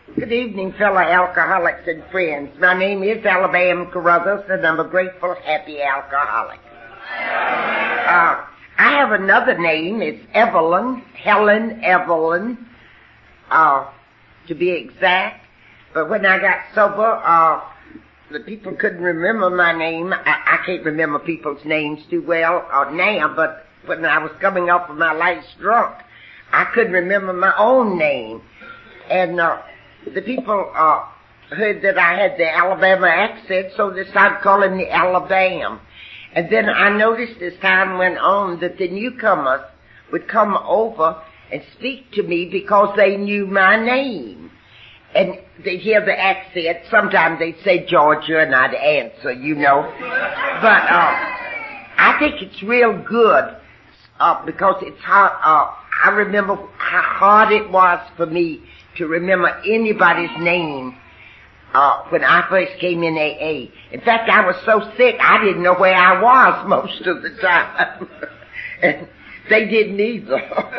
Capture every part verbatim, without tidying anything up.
Good evening, fellow alcoholics and friends. My name is Alabama Carruthers, and I'm a grateful, happy alcoholic. Uh, I have another name. It's Evelyn, Helen Evelyn, uh, to be exact. But when I got sober, uh, the people couldn't remember my name. I, I can't remember people's names too well uh, now, but when I was coming off of my last drunk, I couldn't remember my own name. And uh, the people uh, heard that I had the Alabama accent, so they started calling me Alabama. And then I noticed as time went on that the newcomers would come over and speak to me because they knew my name. And they'd hear the accent. Sometimes they'd say Georgia, and I'd answer, you know. But uh, I think it's real good uh, because it's hard. Uh, I remember how hard it was for me to remember anybody's name uh, when I first came in A A. In fact, I was so sick, I didn't know where I was most of the time. And they didn't either.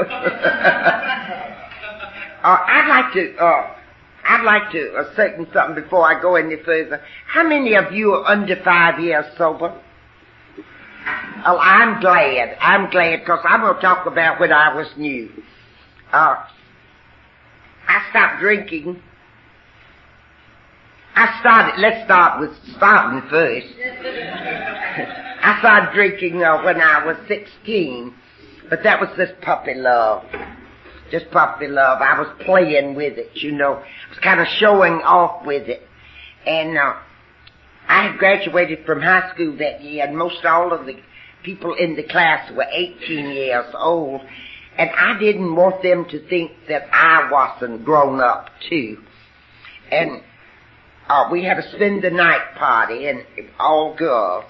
uh, I'd like to, uh, I'd like to ascertain something before I go any further. How many of you are under five years sober? Oh, I'm glad. I'm glad, because I'm going to talk about when I was new. Uh, I stopped drinking. I started, let's start with starting first. I started drinking uh, when I was sixteen, but that was just puppy love. Just puppy love. I was playing with it, you know. I was kind of showing off with it. And uh, I had graduated from high school that year, and most all of the people in the class were eighteen years old. And I didn't want them to think that I wasn't grown up, too. And uh, we had a spend the night party, and all girls.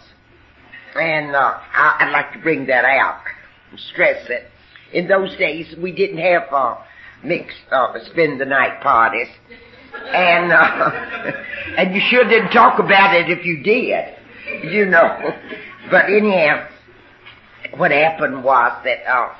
And uh, I, I'd like to bring that out and stress it. In those days, we didn't have uh, mixed uh, spend the night parties. And uh, and you sure didn't talk about it if you did, you know. But anyhow, what happened was that uh,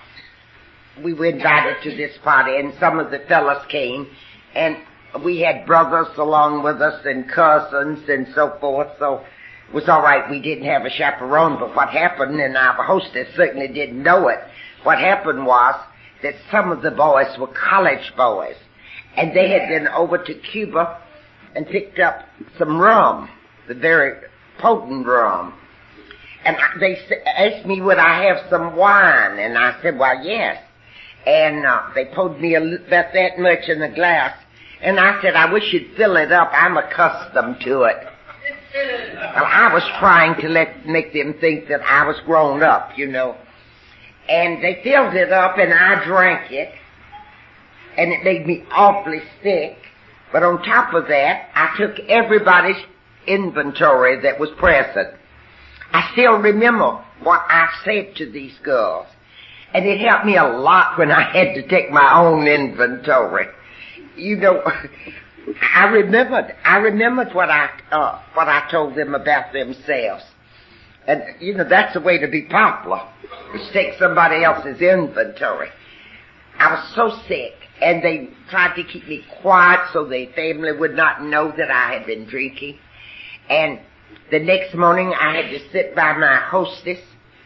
we were invited to this party, and some of the fellas came, and we had brothers along with us and cousins and so forth, so it was all right. We didn't have a chaperone, but what happened, and our hostess certainly didn't know it, what happened was that some of the boys were college boys, and they had been over to Cuba and picked up some rum, the very potent rum. And they asked me would I have some wine, and I said, well, yes. And uh, they poured me a, about that much in a glass, and I said, I wish you'd fill it up. I'm accustomed to it. Well, I was trying to let make them think that I was grown up, you know. And they filled it up, and I drank it, and it made me awfully sick. But on top of that, I took everybody's inventory that was present. I still remember what I said to these girls, and it helped me a lot when I had to take my own inventory. You know, I remembered, I remembered what I, uh, what I told them about themselves. And, you know, that's the way to be popular, is take somebody else's inventory. I was so sick, and they tried to keep me quiet so the family would not know that I had been drinking. And the next morning I had to sit by my hostess,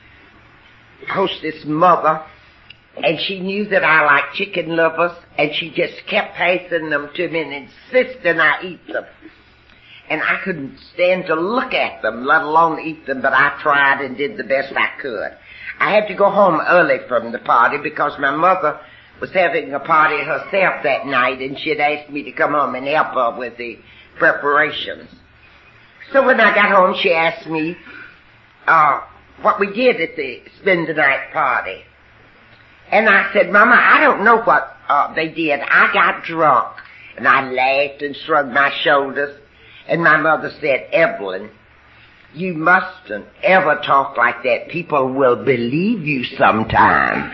hostess mother, and she knew that I liked chicken livers, and she just kept passing them to me and insisting I eat them. And I couldn't stand to look at them, let alone eat them, but I tried and did the best I could. I had to go home early from the party because my mother was having a party herself that night, and she had asked me to come home and help her with the preparations. So when I got home, she asked me uh, what we did at the spend the night party. And I said, Mama, I don't know what uh, they did. I got drunk. And I laughed and shrugged my shoulders. And my mother said, Evelyn, you mustn't ever talk like that. People will believe you sometime.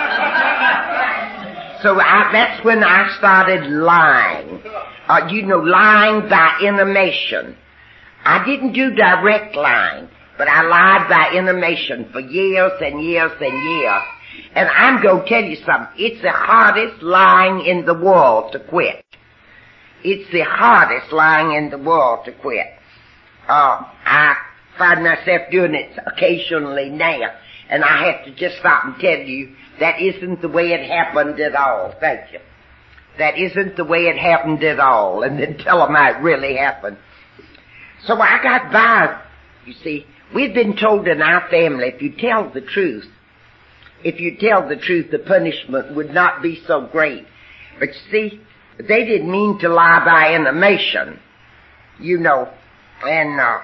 So I, that's when I started lying. Uh, you know, lying by intimation. I didn't do direct lying, but I lied by intimation for years and years and years. And I'm going to tell you something. It's the hardest lying in the world to quit. it's the hardest lying in the world to quit. Uh, I find myself doing it occasionally now, and I have to just stop and tell you, that isn't the way it happened at all. Thank you. That isn't the way it happened at all, and then tell them how it really happened. So I got by, you see. We've been told in our family, if you tell the truth, if you tell the truth, the punishment would not be so great. But you see, they didn't mean to lie by intimation, you know, and uh,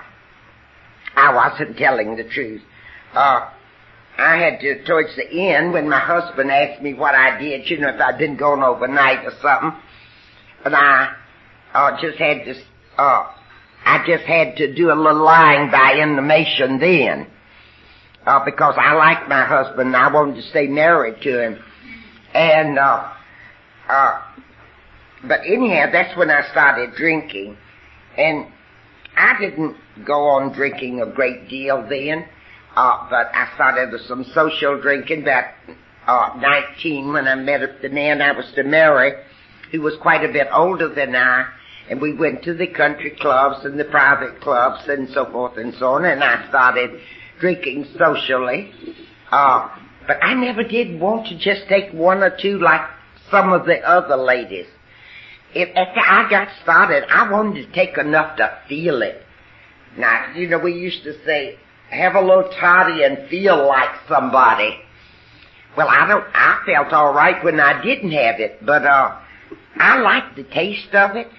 I wasn't telling the truth. Uh, I had to, towards the end, when my husband asked me what I did, you know, if I'd been going overnight or something, and I uh, just had to, uh, I just had to do a little lying by intimation then, uh, because I liked my husband and I wanted to stay married to him. And, uh, uh, but anyhow, that's when I started drinking. And I didn't go on drinking a great deal then, uh, but I started with some social drinking about, uh, nineteen when I met the man I was to marry, who was quite a bit older than I. And we went to the country clubs and the private clubs and so forth and so on, and I started drinking socially. Uh, but I never did want to just take one or two like some of the other ladies. If, after I got started, I wanted to take enough to feel it. Now, you know, we used to say, have a little toddy and feel like somebody. Well, I don't, I felt all right when I didn't have it, but, uh, I liked the taste of it.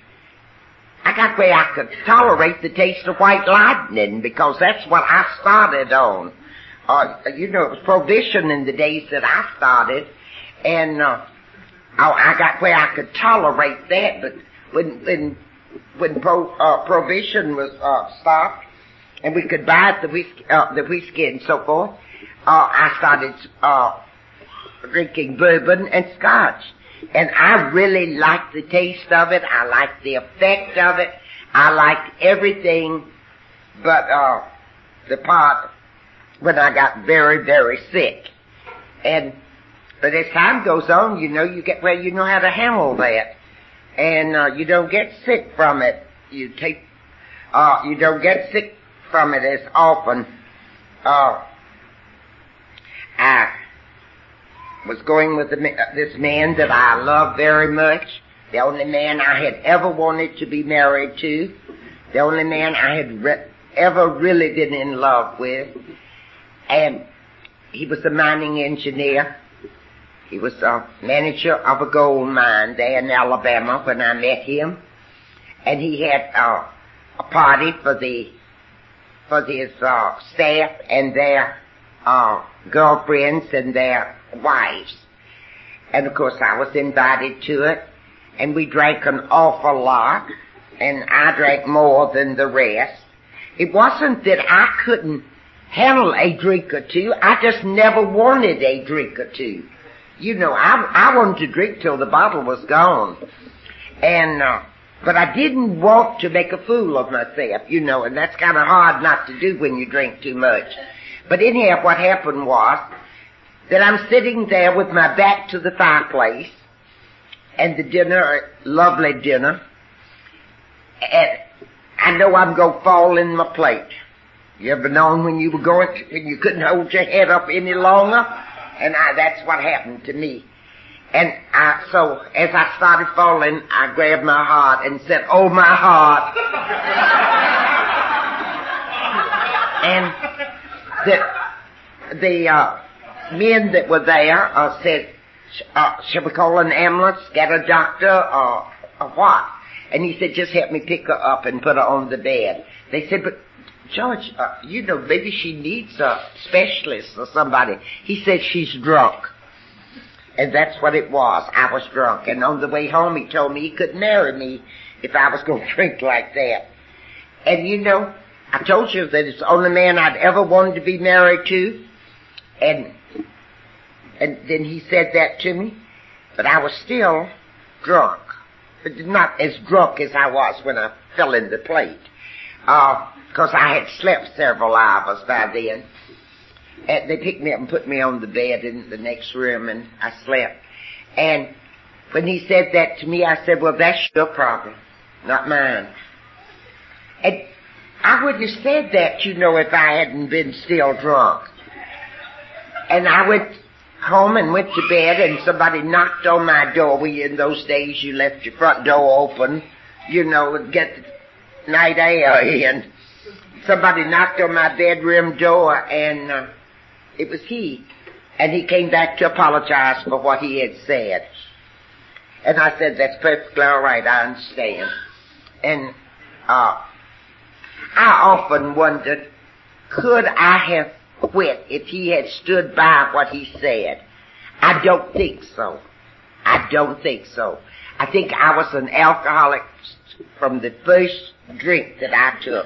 I got where I could tolerate the taste of white lightning because that's what I started on. Uh, you know, it was prohibition in the days that I started, and, uh, oh, I got where I could tolerate that, but when, when, when pro, uh, prohibition was, uh, stopped, and we could buy the whiskey, uh, the whiskey and so forth, uh, I started, uh, drinking bourbon and scotch. And I really liked the taste of it. I liked the effect of it. I liked everything but, uh, the part when I got very, very sick. And, but as time goes on, you know, you get where you know how to handle that. And, uh, you don't get sick from it. You take, uh, you don't get sick from it as often. Uh, I, was going with the, this man that I love very much, the only man I had ever wanted to be married to, the only man I had re- ever really been in love with, and he was a mining engineer. He was a manager of a gold mine there in Alabama when I met him, and he had uh, a party for the for his uh, staff and their uh, girlfriends and their wives. And of course I was invited to it, and we drank an awful lot, and I drank more than the rest. It wasn't that I couldn't handle a drink or two, I just never wanted a drink or two. You know, I, I wanted to drink till the bottle was gone. And, uh, but I didn't want to make a fool of myself, you know, and that's kind of hard not to do when you drink too much. But anyhow, what happened was that I'm sitting there with my back to the fireplace, and the dinner, lovely dinner, and I know I'm going to fall in my plate. You ever known when you were going, to, when you couldn't hold your head up any longer? And I, that's what happened to me. And I, so as I started falling, I grabbed my heart and said, "Oh, my heart." And the, the, uh, men that were there uh, said, uh, "Shall we call an ambulance, get a doctor, or, or what?" And he said, "Just help me pick her up and put her on the bed." They said, "But George, uh, you know, maybe she needs a specialist or somebody." He said, "She's drunk." And that's what it was. I was drunk. And on the way home, he told me he couldn't marry me if I was going to drink like that. And you know, I told you that it's the only man I'd ever wanted to be married to. And and then he said that to me. But I was still drunk. But not as drunk as I was when I fell in the plate. Uh, because I had slept several hours by then. And they picked me up and put me on the bed in the next room, and I slept. And when he said that to me, I said, "Well, that's your problem. not mine. And I wouldn't have said that, you know, if I hadn't been still drunk. And I went home and went to bed, and somebody knocked on my door. We, in those days, you left your front door open, you know, and get the night air in. Somebody knocked on my bedroom door, and uh, it was he. And he came back to apologize for what he had said. And I said, that's perfectly all right, I understand. And uh, I often wondered, could I have quit if he had stood by what he said? I don't think so. I don't think so. I think I was an alcoholic from the first drink that I took.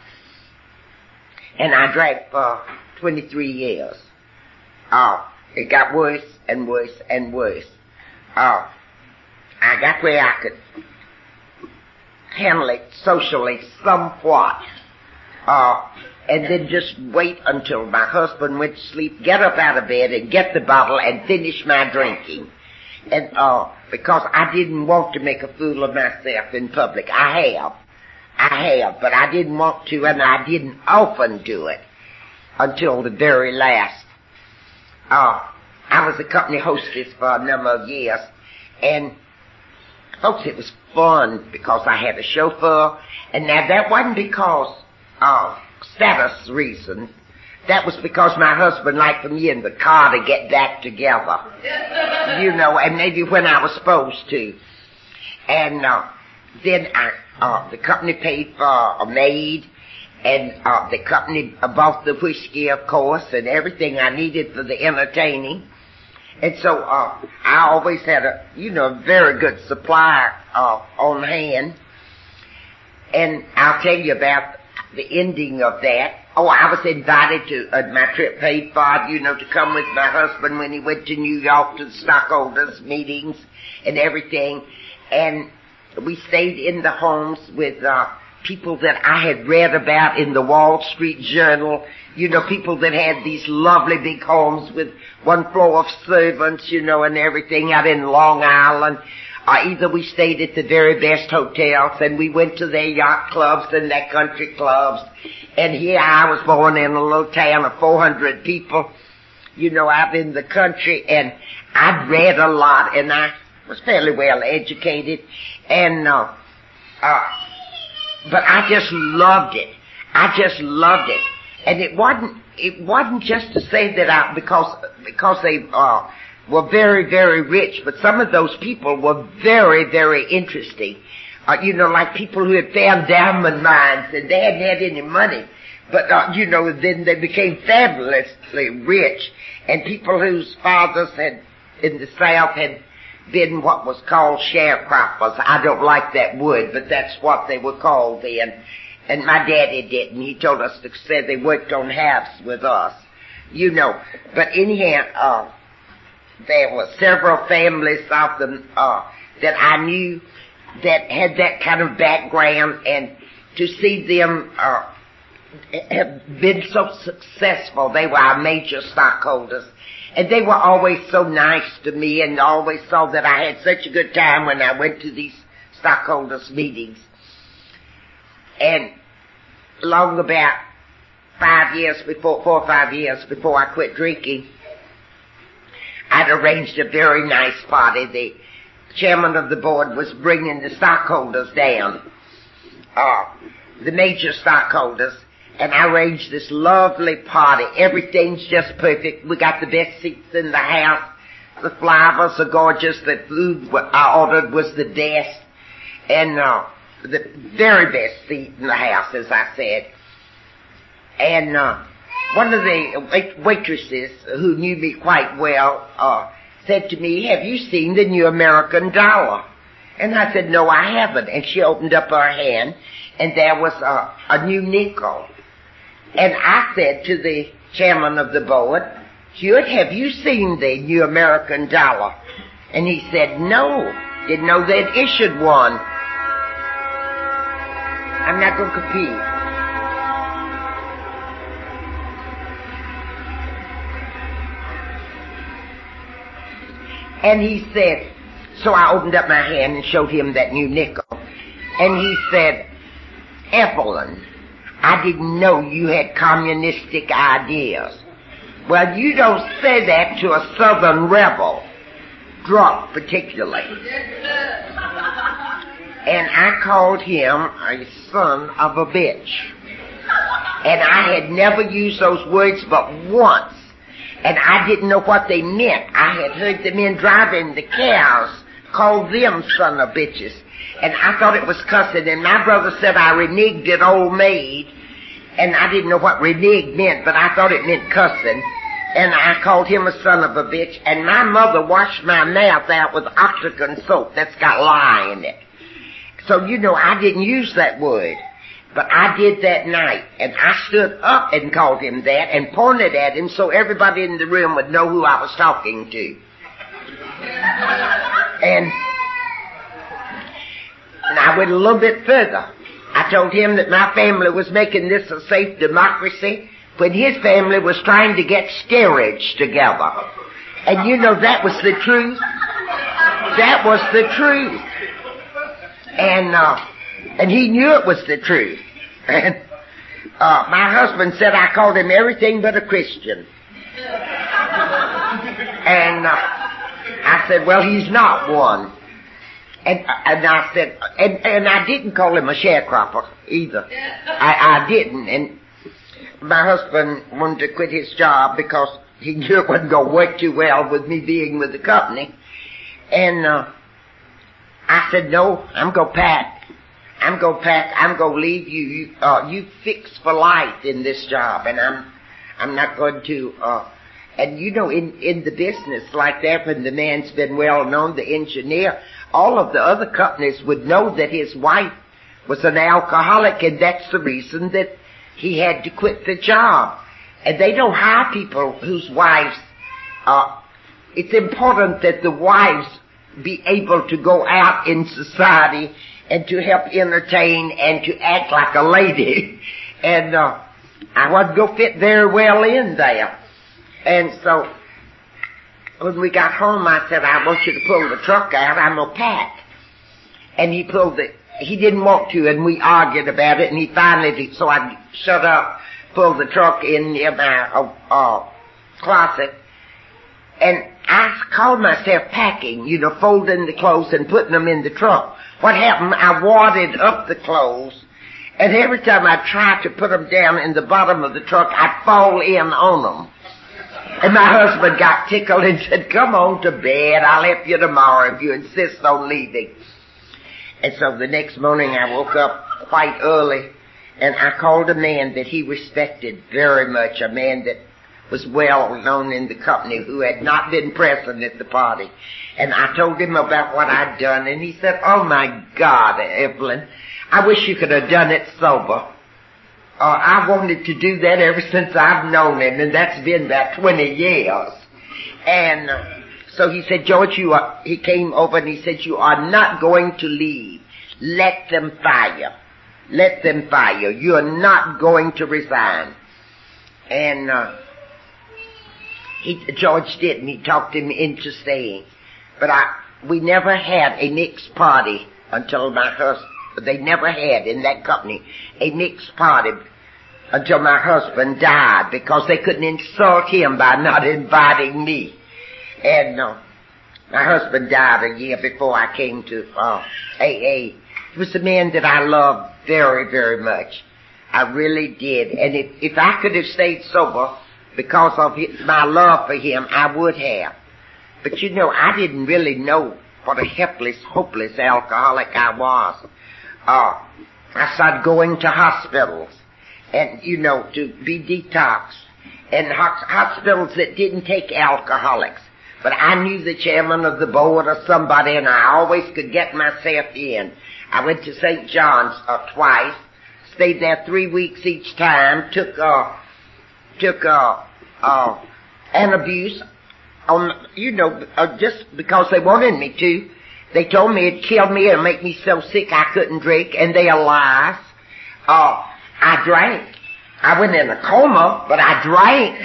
And I drank for twenty-three years. Oh, it got worse and worse and worse. Oh, I got where I could handle it socially somewhat. Oh, and then just wait until my husband went to sleep, get up out of bed and get the bottle and finish my drinking. And, uh, because I didn't want to make a fool of myself in public. I have. I have, but I didn't want to, and I didn't often do it until the very last. Uh, I was a company hostess for a number of years, and folks, it was fun because I had a chauffeur, and now that wasn't because of status reasons. That was because my husband liked me in the car to get back together, you know, and maybe when I was supposed to. And uh, then I, uh, the company paid for a maid, and uh, the company bought the whiskey, of course, and everything I needed for the entertaining. And so uh, I always had a, you know, very good supply uh, on hand. And I'll tell you about the ending of that. Oh, I was invited to uh, my trip paid for, you know, to come with my husband when he went to New York to the stockholders meetings and everything. And we stayed in the homes with uh, people that I had read about in the Wall Street Journal. You know, people that had these lovely big homes with one floor of servants, you know, and everything out in Long Island. Uh, either we stayed at the very best hotels, and we went to their yacht clubs and their country clubs. And here I was born in a little town of four hundred people, you know, out in the country, and I'd read a lot, and I was fairly well educated, and, uh, uh, but I just loved it. I just loved it. And it wasn't, it wasn't just to say that I, because, because they, uh, were very, very rich, but some of those people were very, very interesting. Uh, you know, like people who had found diamond mines and they hadn't had any money, but, uh, you know, then they became fabulously rich, and people whose fathers had, in the South, had been what was called sharecroppers. I don't like that word, but that's what they were called then. And my daddy didn't. He told us to say they worked on halves with us, you know. But anyhow, uh, there were several families of them uh, that I knew that had that kind of background, and to see them uh, have been so successful. They were our major stockholders, and they were always so nice to me, and always saw that I had such a good time when I went to these stockholders' meetings. And long about five years before, four or five years before I quit drinking, I'd arranged a very nice party. The chairman of the board was bringing the stockholders down, uh, the major stockholders, and I arranged this lovely party. Everything's just perfect. We got the best seats in the house. The flowers are gorgeous. The food I ordered was the best. And, uh, the very best seat in the house, as I said. And, uh, one of the wait- waitresses who knew me quite well, uh, said to me, "Have you seen the new American dollar?" And I said, "No, I haven't." And she opened up her hand, and there was a, a new nickel. And I said to the chairman of the board, "Hewitt, have you seen the new American dollar?" And he said, "No, didn't know they'd issued one." I'm not going to compete. And he said, so I opened up my hand and showed him that new nickel. And he said, Evelyn, I didn't know you had communistic ideas. Well, you don't say that to a Southern rebel, drunk particularly. And I called him a son of a bitch. And I had never used those words but once. And I didn't know what they meant. I had heard the men driving the cows call them son of bitches. And I thought it was cussing. And my brother said I reneged an old maid. And I didn't know what reneged meant, but I thought it meant cussing. And I called him a son of a bitch. And my mother washed my mouth out with octagon soap that's got lye in it. So, you know, I didn't use that word. But I did that night. And I stood up and called him that and pointed at him so everybody in the room would know who I was talking to. And, and I went a little bit further. I told him that my family was making this a safe democracy when his family was trying to get steerage together. And you know, that was the truth. That was the truth. And, uh, and he knew it was the truth. And, uh, my husband said I called him everything but a Christian. And, uh, I said, well, he's not one. And, and I said, and, and I didn't call him a sharecropper either. I, I didn't. And my husband wanted to quit his job because he knew it wasn't going to work too well with me being with the company. And, uh, I said, no, I'm going to pack. I'm going to pack. I'm going to leave you. You, uh, you fixed for life in this job. And I'm, I'm not going to, uh, and you know, in, in the business like that, when the man's been well known, the engineer, all of the other companies would know that his wife was an alcoholic, and that's the reason that he had to quit the job. And they don't hire people whose wives, uh, it's important that the wives be able to go out in society and to help entertain and to act like a lady. And, uh, I wasn't going to fit very well in there. And so, when we got home, I said, I want you to pull the truck out, I'm going to pack. And he pulled it. He didn't want to, and we argued about it, and he finally, so I shut up, pulled the truck in near my uh, uh, closet, and I called myself packing, you know, folding the clothes and putting them in the trunk. What happened, I wadded up the clothes, and every time I tried to put them down in the bottom of the truck, I'd fall in on them. And my husband got tickled and said, come on to bed, I'll help you tomorrow if you insist on leaving. And so the next morning I woke up quite early, and I called a man that he respected very much, a man that was well known in the company who had not been present at the party. And I told him about what I'd done, and he said, oh my God, Evelyn, I wish you could have done it sober. Uh, I wanted to do that ever since I've known him, and that's been about twenty years. And uh, so he said, George, you are, he came over and he said, you are not going to leave. Let them fire. Let them fire. You are not going to resign. And uh, he, George did, and he talked him into staying. But I, we never had a mixed party until my husband, they never had in that company a mixed party until my husband died, because they couldn't insult him by not inviting me. And uh, my husband died a year before I came to uh, A A. He was a man that I loved very, very much. I really did. And if, if I could have stayed sober because of his, my love for him, I would have. But you know, I didn't really know what a helpless, hopeless alcoholic I was. Uh, I started going to hospitals and, you know, to be detoxed. And ho- hospitals that didn't take alcoholics. But I knew the chairman of the board or somebody, and I always could get myself in. I went to Saint John's uh, twice, stayed there three weeks each time, took, uh, took, uh, uh, an abuse on, you know, uh, just because they wanted me to. They told me it'd kill me and make me so sick I couldn't drink, and they are lies. Uh, I drank. I went in a coma, but I drank.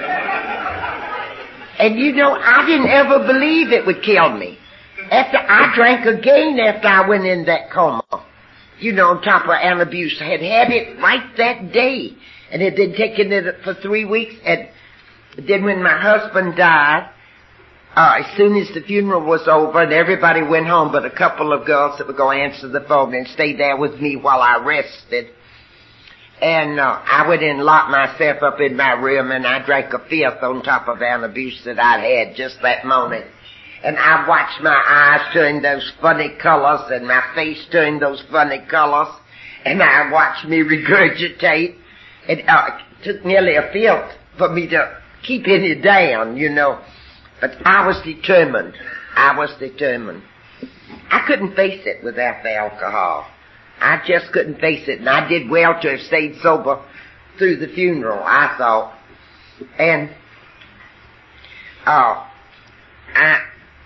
And you know, I didn't ever believe it would kill me. After I drank again after I went in that coma. you know, on top of Ann Abuse. I had had it right that day, and had been taking it for three weeks, and then when my husband died, uh, as soon as the funeral was over and everybody went home but a couple of girls that were going to answer the phone and stay there with me while I rested, and uh, I went in and locked myself up in my room, and I drank a fifth on top of Ann Abuse that I'd had just that morning. And I watched my eyes turn those funny colors and my face turn those funny colors, and I watched me regurgitate. It uh, took nearly a fifth for me to keep any down, you know. But I was determined. I was determined. I couldn't face it without the alcohol. I just couldn't face it, and I did well to have stayed sober through the funeral, I thought. And, uh, I,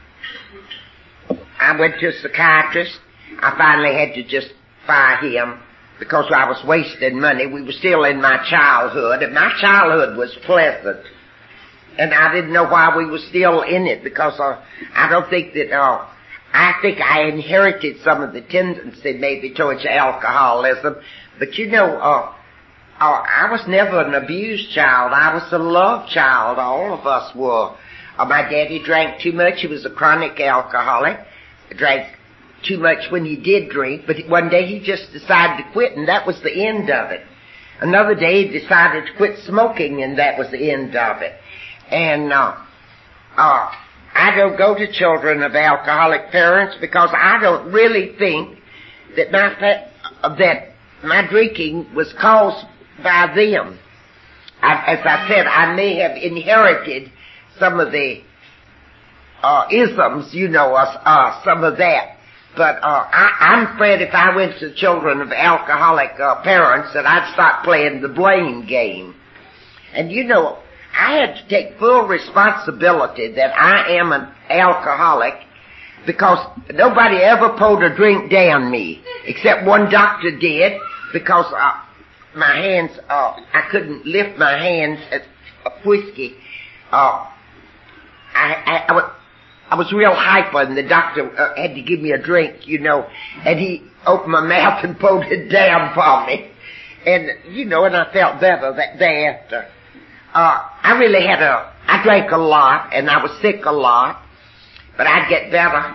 I went to a psychiatrist. I finally had to just fire him because I was wasting money. We were still in my childhood, and my childhood was pleasant. And I didn't know why we were still in it, because uh, I don't think that, uh, I think I inherited some of the tendency maybe towards alcoholism. But you know, uh, uh, I was never an abused child. I was a love child. All of us were. Uh, my daddy drank too much. He was a chronic alcoholic. He drank too much when he did drink, but one day he just decided to quit, and that was the end of it. Another day he decided to quit smoking, and that was the end of it. And, uh, uh, I don't go to children of alcoholic parents because I don't really think that my, fa- uh, that my drinking was caused by them. I, as I said, I may have inherited some of the, uh, isms, you know, uh, uh some of that. But, uh, I, I'm afraid if I went to children of alcoholic, uh, parents that I'd start playing the blame game. And you know, I had to take full responsibility that I am an alcoholic because nobody ever pulled a drink down me, except one doctor did, because uh, my hands, uh, I couldn't lift my hands at a whiskey. Uh, I, I, I, was, I was real hyper, and the doctor uh, had to give me a drink, you know, and he opened my mouth and pulled it down for me. And, you know, and I felt better that day after. Uh, I really had a, I drank a lot, and I was sick a lot, but I'd get better.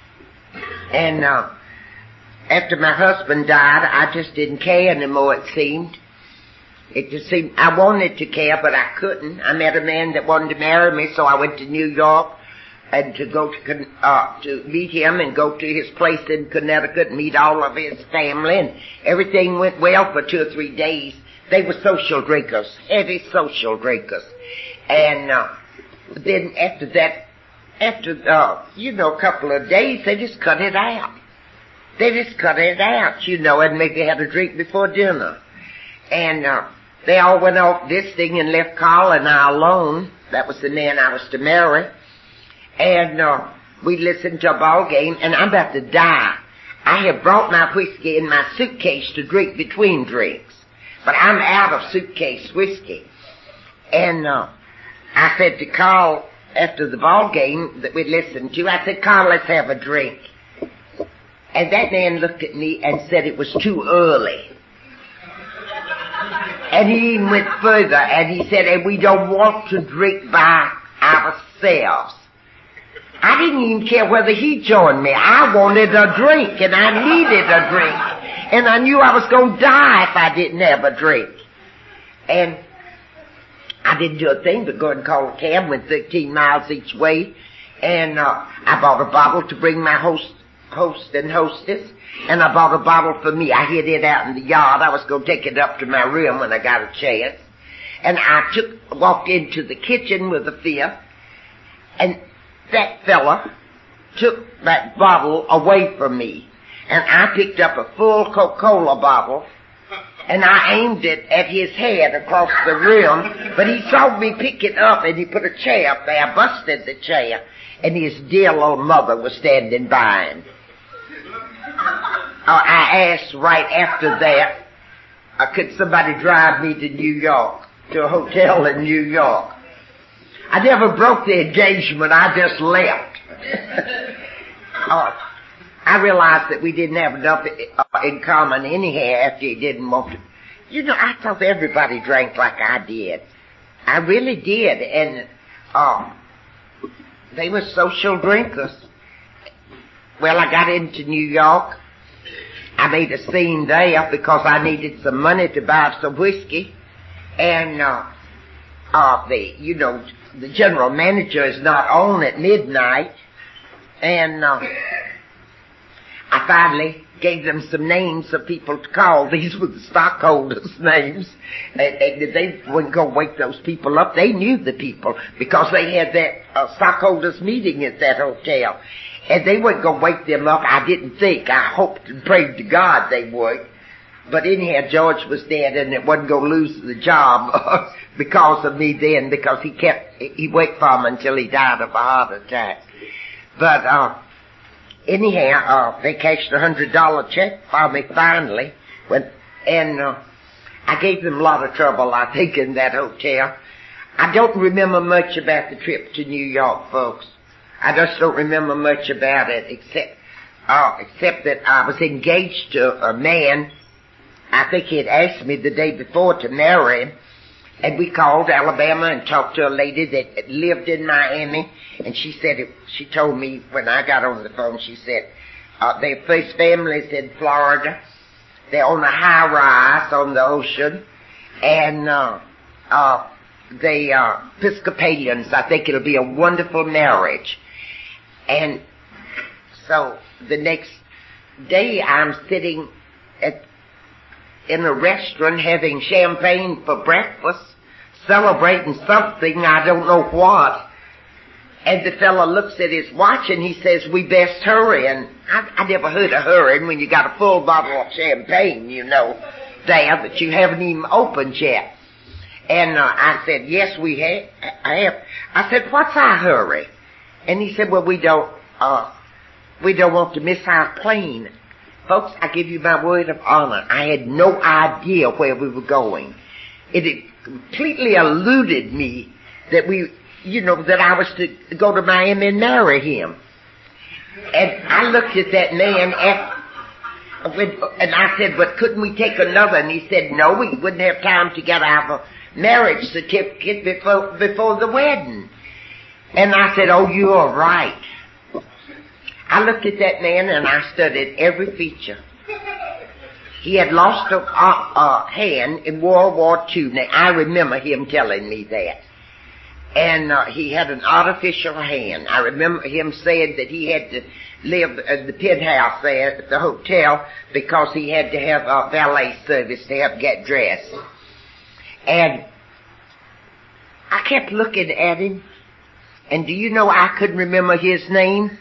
And, uh, after my husband died, I just didn't care anymore, it seemed. It just seemed, I wanted to care, but I couldn't. I met a man that wanted to marry me, so I went to New York, and to go to, uh, to meet him and go to his place in Connecticut and meet all of his family, and everything went well for two or three days. They were social drinkers, heavy social drinkers. And, uh, then after that, after, uh, you know, a couple of days, they just cut it out. They just cut it out, you know, and maybe had a drink before dinner. And, uh, they all went off this thing and left Carl and I alone. That was the man I was to marry. And, uh, we listened to a ball game, and I'm about to die. I have brought my whiskey in my suitcase to drink between drinks. But I'm out of suitcase whiskey. And, uh, I said to Carl, after the ball game that we listened to, I said, Carl, let's have a drink. And that man looked at me and said it was too early. And he even went further, and he said, and we don't want to drink by ourselves. I didn't even care whether he joined me. I wanted a drink, and I needed a drink. And I knew I was going to die if I didn't have a drink. And I didn't do a thing but go and call a cab, went thirteen miles each way. And uh, I bought a bottle to bring my host, host and hostess. And I bought a bottle for me. I hid it out in the yard. I was going to take it up to my room when I got a chance. And I took, walked into the kitchen with a fear. And that fella took that bottle away from me. And I picked up a full Coca-Cola bottle, and I aimed it at his head across the room, but he saw me pick it up, and he put a chair up there, busted the chair, and his dear little mother was standing by him. Uh, I asked right after that, uh, could somebody drive me to New York, to a hotel in New York? I never broke the engagement, I just left. uh, I realized that we didn't have enough in common anyhow after he didn't want to. You know, I thought everybody drank like I did. I really did. And uh, they were social drinkers. Well, I got into New York. I made a scene there because I needed some money to buy some whiskey. And, uh, uh, the, you know, the general manager is not on at midnight. And, uh, I finally gave them some names of people to call. These were the stockholders' names. And, and they wouldn't go wake those people up. They knew the people because they had that uh, stockholders meeting at that hotel. And they wouldn't go wake them up. I didn't think. I hoped and prayed to God they would. But anyhow, George was dead and it wasn't going to lose the job because of me then, because he kept, he waited for him until he died of a heart attack. But, uh, anyhow, uh, they cashed a hundred dollar check for me finally. When, and, uh, I gave them a lot of trouble, I think, in that hotel. I don't remember much about the trip to New York, folks. I just don't remember much about it, except, uh, except that I was engaged to a man. I think he had asked me the day before to marry him. And we called Alabama and talked to a lady that lived in Miami. And she said, it, she told me when I got on the phone, she said, uh, their first family's in Florida. They're on a high rise on the ocean. And, uh, uh, they are Episcopalians. I think it'll be a wonderful marriage. And so the next day I'm sitting at, in a restaurant having champagne for breakfast, celebrating something, I don't know what. And the fellow looks at his watch and he says, we best hurry. And I, I never heard of hurrying when you got a full bottle of champagne, you know, there that you haven't even opened yet. And uh, I said, yes, we have. I have. I said, what's our hurry? And he said, well, we don't, uh, we don't want to miss our plane. Folks, I give you my word of honor. I had no idea where we were going. It had completely eluded me that we, you know, that I was to go to Miami and marry him. And I looked at that man after, and I said, but couldn't we take another? And he said, no, we wouldn't have time to get our marriage certificate before, before the wedding. And I said, oh, you are right. I looked at that man and I studied every feature. He had lost a, a, a hand in World War Two. Now, I remember him telling me that. And uh, he had an artificial hand. I remember him saying that he had to live at the penthouse there at the hotel because he had to have a valet service to help get dressed. And I kept looking at him. And do you know I couldn't remember his name?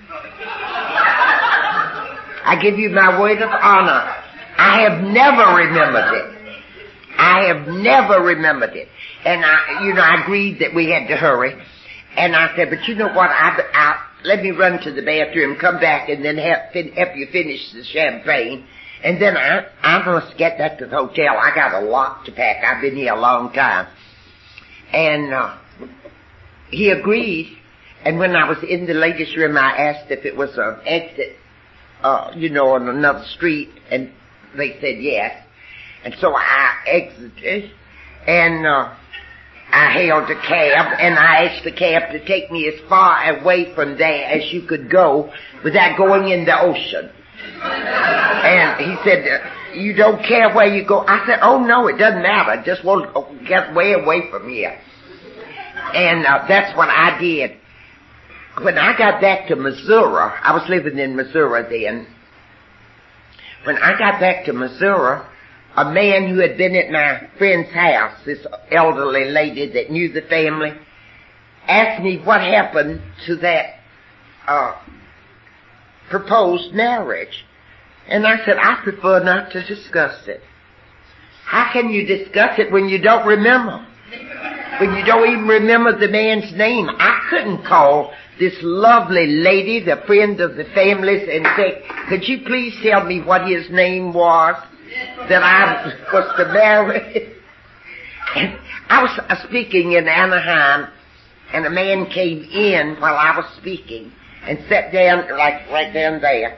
I give you my word of honor. I have never remembered it. I have never remembered it. And I, you know, I agreed that we had to hurry. And I said, but you know what, I, I, let me run to the bathroom, come back, and then help, help you finish the champagne. And then I, I must get back to the hotel. I got a lot to pack. I've been here a long time. And, uh, he agreed. And when I was in the ladies' room, I asked if it was an exit, uh, you know, on another street. And they said yes. And so I exited. And, uh, I hailed a cab, and I asked the cab to take me as far away from there as you could go without going in the ocean. And he said, you don't care where you go? I said, oh, no, it doesn't matter. I just want to get way away from here. And uh, that's what I did. When I got back to Missouri, I was living in Missouri then. When I got back to Missouri, a man who had been at my friend's house, this elderly lady that knew the family, asked me what happened to that uh, proposed marriage. And I said, I prefer not to discuss it. How can you discuss it when you don't remember? When you don't even remember the man's name? I couldn't call this lovely lady, the friend of the families, and say, could you please tell me what his name was that I was to marry? And I was uh, speaking in Anaheim, and a man came in while I was speaking and sat down, like right down there.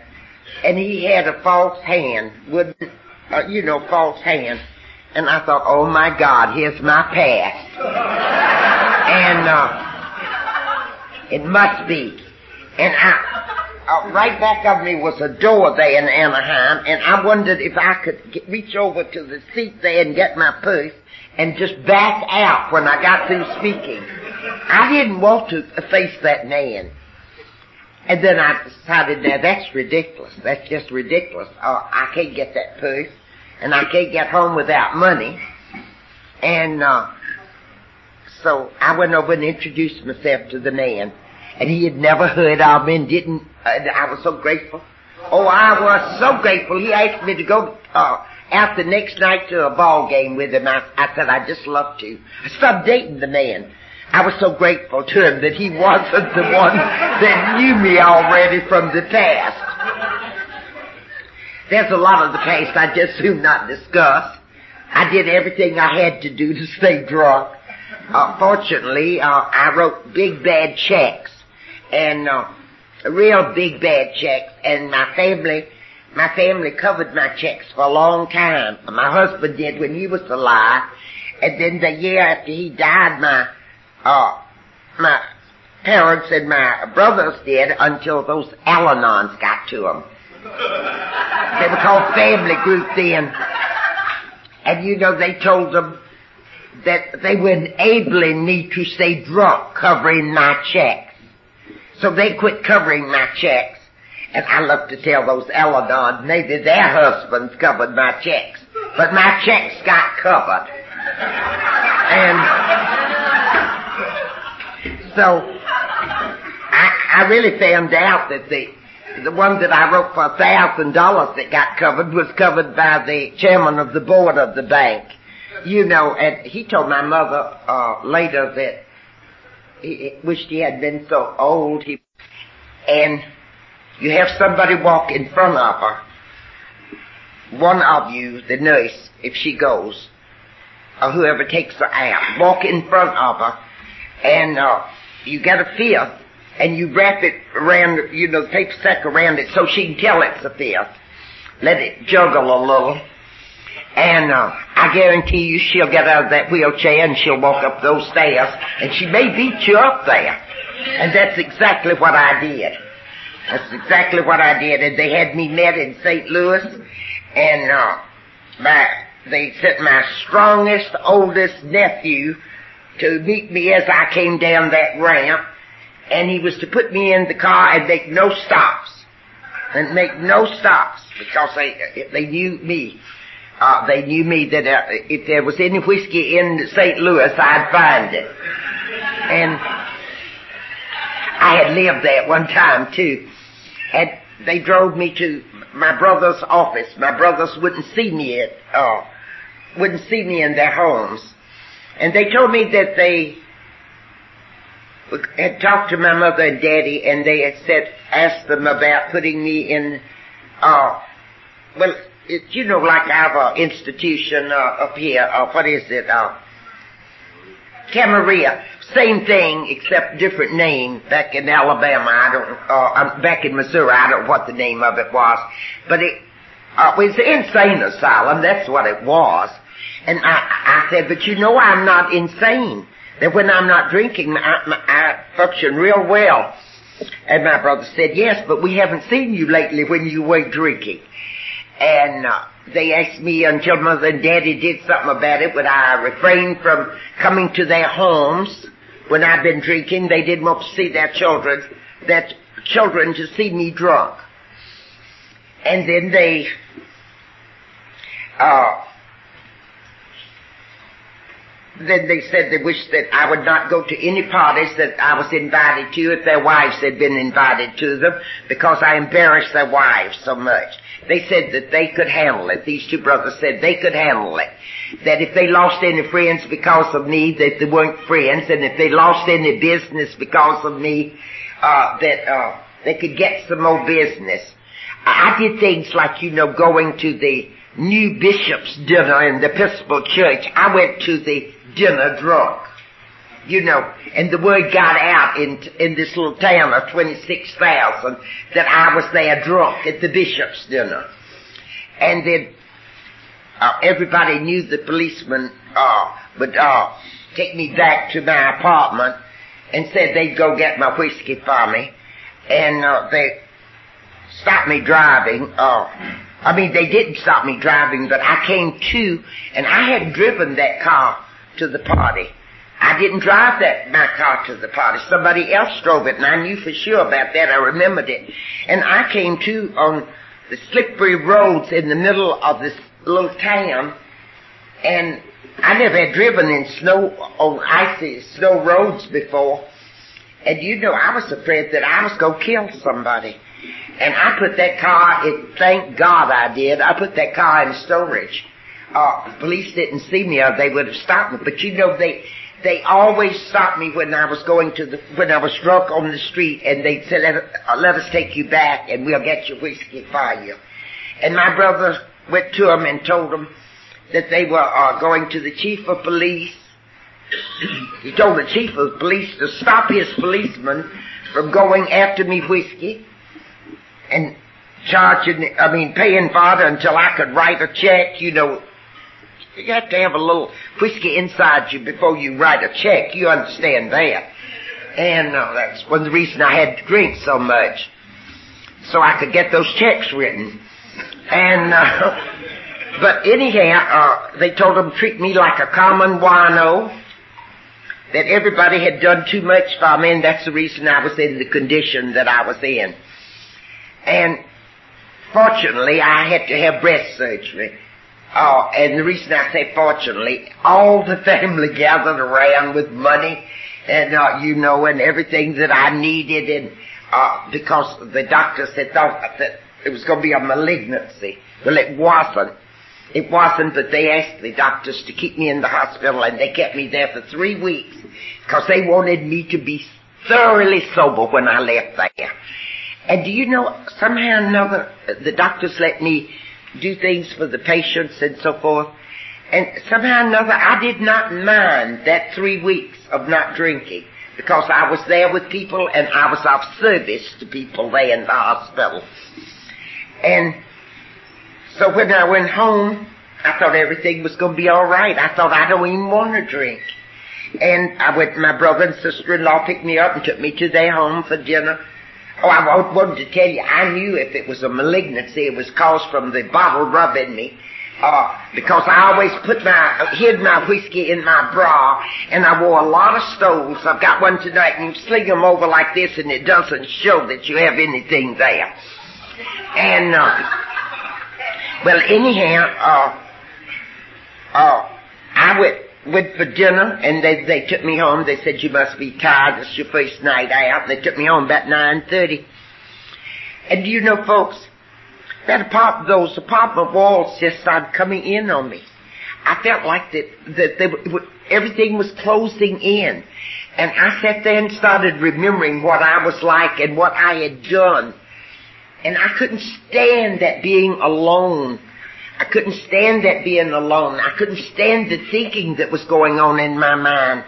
and he had a false hand, wooden, uh, you know, false hand. And I thought, oh my God, here's my past. And, uh, it must be. And I, uh, right back of me was a door there in Anaheim, and I wondered if I could get, reach over to the seat there and get my purse and just back out when I got through speaking. I didn't want to face that man. And then I decided, now that's ridiculous. That's just ridiculous. Uh, I can't get that purse, and I can't get home without money. And uh, so I went over and introduced myself to the man. And he had never heard of me and didn't, uh, I was so grateful. Oh, I was so grateful. He asked me to go uh, out the next night to a ball game with him. I, I said, I'd just love to. I started dating the man. I was so grateful to him that he wasn't the one that knew me already from the past. There's a lot of the past I just soon not discuss. I did everything I had to do to stay drunk. Uh, fortunately, uh, I wrote big bad checks, and uh, real big bad checks, and my family, my family covered my checks for a long time. My husband did when he was alive, and then the year after he died, my uh, my parents and my brothers did until those Al-Anons got to them. They were called family group then, and you know they told them that they were enabling me to stay drunk covering my checks. So they quit covering my checks. And I love to tell those Al-Anons, maybe their husbands covered my checks. But my checks got covered. And so I, I really found out that the the one that I wrote for a thousand dollars that got covered was covered by the chairman of the board of the bank. You know, and he told my mother uh, later that he wished he had been so old. He, and you have somebody walk in front of her, one of you, the nurse, if she goes, or whoever takes her out, walk in front of her, and uh, you get a fifth, and you wrap it around, you know, the paper sack around it so she can tell it's a fifth. Let it juggle a little. And uh, I guarantee you she'll get out of that wheelchair and she'll walk up those stairs, and she may beat you up there. And that's exactly what I did. That's exactly what I did. And they had me met in Saint Louis, and uh, my, they sent my strongest, oldest nephew to meet me as I came down that ramp, and he was to put me in the car and make no stops. And make no stops, because they, they knew me. Uh, they knew me that uh, if there was any whiskey in Saint Louis, I'd find it. And I had lived there one time, too. And they drove me to my brother's office. My brothers wouldn't see me at, uh, wouldn't see me in their homes. And they told me that they had talked to my mother and daddy, and they had said, asked them about putting me in, uh, well, It, you know, like our institution uh, up here, uh, what is it, uh, Camarillo. Same thing, except different name. Back in Alabama, I don't, uh, back in Missouri, I don't know what the name of it was. But it uh, was an insane asylum, that's what it was. And I, I said, but you know I'm not insane. That when I'm not drinking, I, I function real well. And my brother said, yes, but we haven't seen you lately when you were drinking. And uh, they asked me until Mother and Daddy did something about it. Would I refrain from coming to their homes when I've been drinking? They didn't want to see their children, their children to see me drunk. And then they, uh, then they said they wished that I would not go to any parties that I was invited to if their wives had been invited to them, because I embarrassed their wives so much. They said that they could handle it. These two brothers said they could handle it. That if they lost any friends because of me, that they weren't friends. And if they lost any business because of me, uh, that, uh, they could get some more business. I did things like, you know, going to the new bishop's dinner in the Episcopal Church. I went to the dinner drunk. You know, and the word got out in in this little town of twenty-six thousand that I was there drunk at the bishop's dinner. And then uh, everybody knew the policeman uh, would uh, take me back to my apartment and said they'd go get my whiskey for me. And uh, they stopped me driving. Uh, I mean, they didn't stop me driving, but I came to, and I had driven that car to the party. I didn't drive that my car to the party. Somebody else drove it, and I knew for sure about that. I remembered it. And I came to on the slippery roads in the middle of this little town, and I never had driven in snow, on icy snow roads before. And you know, I was afraid that I was going to kill somebody. And I put that car, in, thank God I did, I put that car in storage. Uh, the police didn't see me or they would have stopped me. But you know, they... They always stopped me when I was going to the, when I was drunk on the street, and they'd say, let, uh, let us take you back and we'll get your whiskey for you. And my brother went to them and told them that they were uh, going to the chief of police. He told the chief of police to stop his policeman from going after me whiskey and charging, I mean, paying for it until I could write a check, you know. You have to have a little whiskey inside you before you write a check. You understand that. And uh, that's one of the reasons I had to drink so much, so I could get those checks written. And, uh, but anyhow, uh, they told them to treat me like a common wino, that everybody had done too much for me, and that's the reason I was in the condition that I was in. And fortunately, I had to have breast surgery. Oh, and the reason I say fortunately, all the family gathered around with money and, uh, you know, and everything that I needed, and, uh, because the doctors had thought that it was going to be a malignancy. Well, it wasn't. It wasn't, but they asked the doctors to keep me in the hospital, and they kept me there for three weeks because they wanted me to be thoroughly sober when I left there. And do you know, somehow or another, the doctors let me do things for the patients and so forth. And somehow or another, I did not mind that three weeks of not drinking because I was there with people and I was of service to people there in the hospital. And so when I went home, I thought everything was going to be all right. I thought I don't even want to drink. And I went, my brother and sister-in-law picked me up and took me to their home for dinner. Oh, I wanted to tell you, I knew if it was a malignancy, it was caused from the bottle rubbing me. Uh, because I always put my, hid my whiskey in my bra, and I wore a lot of stoles. I've got one tonight, and you sling them over like this, and it doesn't show that you have anything there. And, uh, well, anyhow, uh, uh, I went, went for dinner, and they, they took me home. They said, you must be tired. It's your first night out. And they took me home about nine thirty. And do you know, folks, that apartment, those apartment walls just started coming in on me. I felt like that, that they would, everything was closing in. And I sat there and started remembering what I was like and what I had done. And I couldn't stand that being alone. I couldn't stand that being alone. I couldn't stand the thinking that was going on in my mind.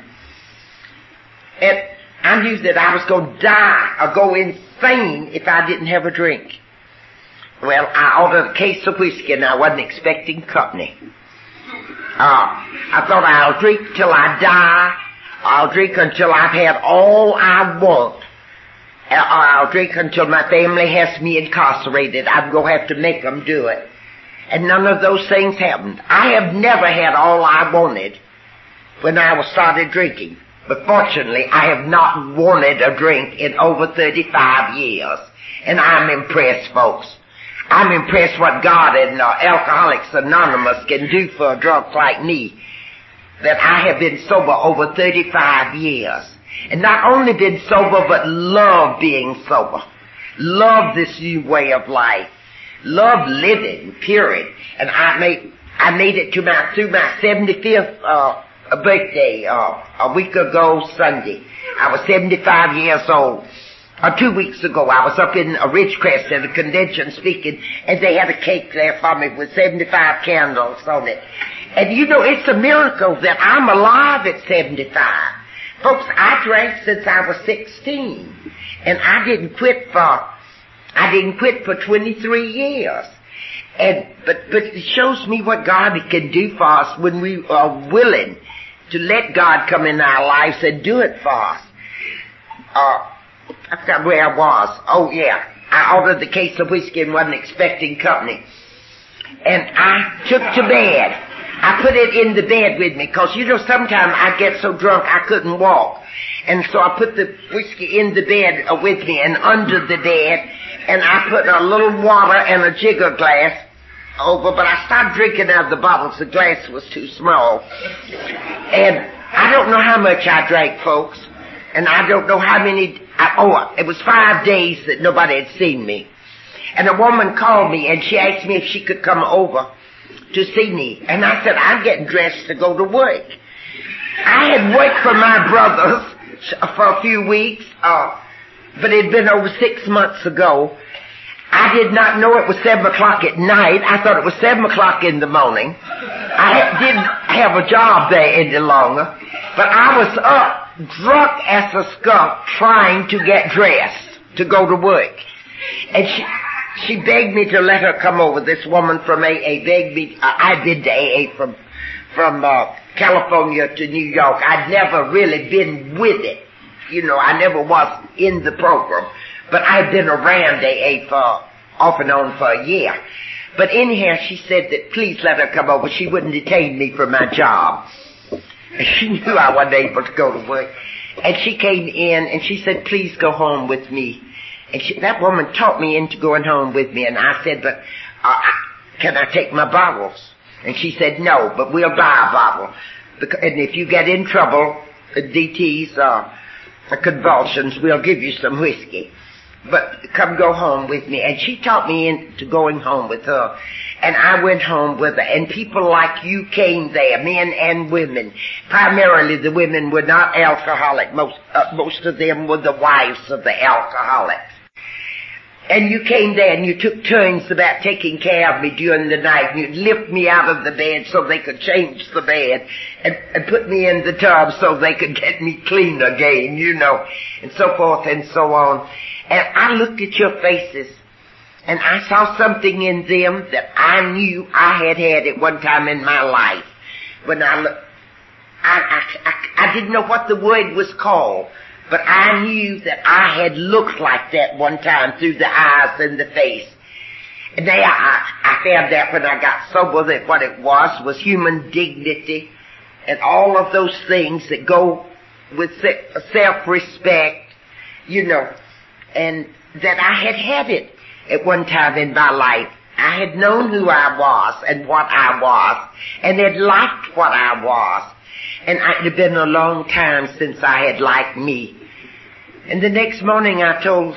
And I knew that I was going to die or go insane if I didn't have a drink. Well, I ordered a case of whiskey and I wasn't expecting company. Uh, I thought I'll drink till I die. I'll drink until I've had all I want. Or I'll drink until my family has me incarcerated. I'm going to have to make them do it. And none of those things happened. I have never had all I wanted when I was started drinking. But fortunately, I have not wanted a drink in over thirty-five years. And I'm impressed, folks. I'm impressed what God and uh, Alcoholics Anonymous can do for a drunk like me. That I have been sober over thirty-five years. And not only been sober, but love being sober. Love this new way of life. Love living, period. And I made, I made it to my, through my seventy-fifth, uh, birthday, uh, a week ago Sunday. I was seventy-five years old. Uh, two weeks ago, I was up in uh, Ridgecrest at a convention speaking, and they had a cake there for me with seventy-five candles on it. And you know, it's a miracle that I'm alive at seventy-five. Folks, I drank since I was sixteen. And I didn't quit for, I didn't quit for twenty-three years. And, but, but it shows me what God can do for us when we are willing to let God come in our lives and do it for us. Uh, I forgot where I was. Oh yeah. I ordered the case of whiskey and wasn't expecting company. And I took to bed. I put it in the bed with me, because, you know, sometimes I get so drunk I couldn't walk. And so I put the whiskey in the bed uh, with me and under the bed, and I put a little water and a jigger glass over, but I stopped drinking out of the bottles. The glass was too small. And I don't know how much I drank, folks. And I don't know how many, I, oh, it was five days that nobody had seen me. And a woman called me and she asked me if she could come over to see me. And I said, I'm getting dressed to go to work. I had worked for my brothers for a few weeks, uh, but it had been over six months ago. I did not know it was seven o'clock at night. I thought it was seven o'clock in the morning. I didn't have a job there any longer, but I was up, drunk as a skunk, trying to get dressed to go to work. And she, she begged me to let her come over. This woman from A A begged me. Uh, I'd been to A A from, from, uh, California to New York. I'd never really been with it. You know, I never was in the program. But I'd been around A A for, off and on for a year. But anyhow, she said that please let her come over. She wouldn't detain me from my job. She knew I wasn't able to go to work. And she came in and she said, please go home with me. And she, that woman talked me into going home with me. And I said, but uh, can I take my bottles? And she said, no, but we'll buy a bottle. Because, and if you get in trouble, uh, D Ts or uh, convulsions, we'll give you some whiskey. But come go home with me. And she talked me into going home with her. And I went home with her. And people like you came there, men and women. Primarily the women were not alcoholic. Most, uh, most of them were the wives of the alcoholics. And you came there and you took turns about taking care of me during the night. And you'd lift me out of the bed so they could change the bed and, and put me in the tub so they could get me clean again, you know, and so forth and so on. And I looked at your faces and I saw something in them that I knew I had had at one time in my life. When I looked, I, I, I, I didn't know what the word was called. But I knew that I had looked like that one time through the eyes and the face. And now I, I found out when I got sober that what it was was human dignity and all of those things that go with self-respect, you know, and that I had had it at one time in my life. I had known who I was and what I was and had liked what I was. And it had been a long time since I had liked me. And the next morning I told,